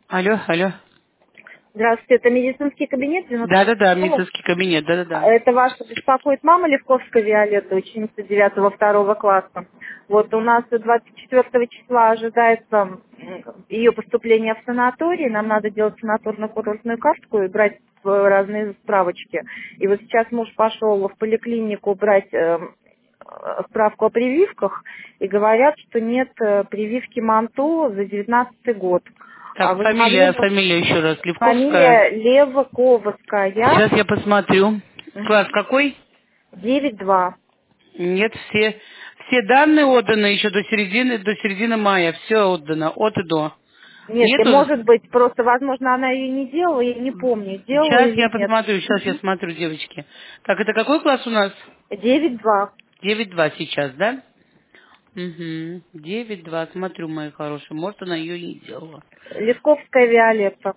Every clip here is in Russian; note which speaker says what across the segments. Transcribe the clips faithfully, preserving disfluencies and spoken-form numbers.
Speaker 1: Алло, алло.
Speaker 2: Здравствуйте, это медицинский кабинет девяносто
Speaker 1: Да-да-да,
Speaker 2: шестого.
Speaker 1: медицинский кабинет, да-да-да.
Speaker 2: Это ваша беспокоит мама Левковская Виолетта, ученица девятого второго класса. Вот у нас двадцать четвёртого числа ожидается м, ее поступление в санаторий. Нам надо делать санаторно-курортную картку и брать э, разные справочки. И вот сейчас муж пошел в поликлинику брать э, э, справку о прививках, и говорят, что нет э, прививки МАНТО за девятнадцатый год. А
Speaker 1: Так,
Speaker 2: вы не могли
Speaker 1: фамилия,
Speaker 2: бы...
Speaker 1: фамилия еще раз. Левковская.
Speaker 2: Фамилия Левковская,
Speaker 1: Сейчас я посмотрю. Класс какой?
Speaker 2: девять два.
Speaker 1: Нет, все, все данные отданы еще до середины, до середины мая. Все отдано, от и до.
Speaker 2: Нет, и
Speaker 1: Нету?
Speaker 2: может быть, просто, возможно, она ее не делала, я не помню, делала
Speaker 1: Сейчас
Speaker 2: или
Speaker 1: я
Speaker 2: нет.
Speaker 1: посмотрю, сейчас я смотрю, девочки. Так, это какой класс у нас?
Speaker 2: девять два.
Speaker 1: девять два сейчас, да? Угу. девять два, смотрю, мои хорошие. Может, она ее и не делала.
Speaker 2: Левковская Виолетта.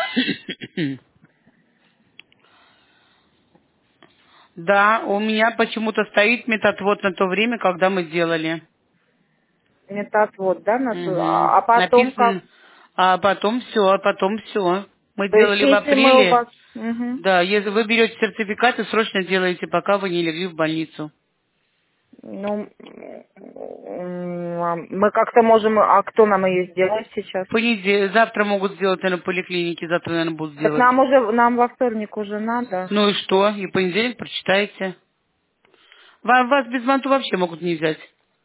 Speaker 1: Да, у меня почему-то стоит метатвод на то время, когда мы делали.
Speaker 2: Метатвод, да, на ту-
Speaker 1: Мгм.
Speaker 2: а а потом как?
Speaker 1: Написано, а потом все, а потом все. Мы
Speaker 2: То есть
Speaker 1: делали в
Speaker 2: если мы у
Speaker 1: апреле.
Speaker 2: вас... Мгм.
Speaker 1: Да, если вы берете сертификат и срочно делаете, пока вы не легли в больницу.
Speaker 2: Ну, м, а мы как-то можем... А кто нам ее сделает сейчас?
Speaker 1: В понедельник, завтра могут сделать, наверное, в поликлинике, завтра, наверное, будут
Speaker 2: Так
Speaker 1: делать.
Speaker 2: нам уже, нам во вторник уже надо.
Speaker 1: Ну и что? И в понедельник прочитаете. Ва- Вас без манту вообще могут не взять.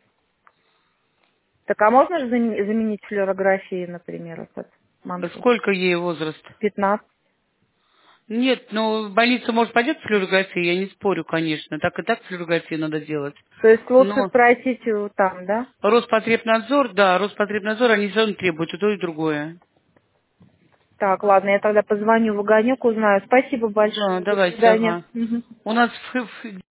Speaker 2: Так а можно же замен- заменить флюорографией, например, этот манту?
Speaker 1: Сколько ей возраст?
Speaker 2: пятнадцать.
Speaker 1: Нет, ну, в больницу, может, пойдет флюорография, я не спорю, конечно. Так и так флюорографию надо делать.
Speaker 2: То есть лучше
Speaker 1: Но
Speaker 2: спросить его там, да?
Speaker 1: Роспотребнадзор, да, Роспотребнадзор, они все равно требуют и то, и другое.
Speaker 2: Так, ладно, я тогда позвоню в огонек, узнаю. Спасибо
Speaker 1: Да,
Speaker 2: большое. До
Speaker 1: давайте,
Speaker 2: свидания.
Speaker 1: ага.
Speaker 2: Мгм.
Speaker 1: У нас в, в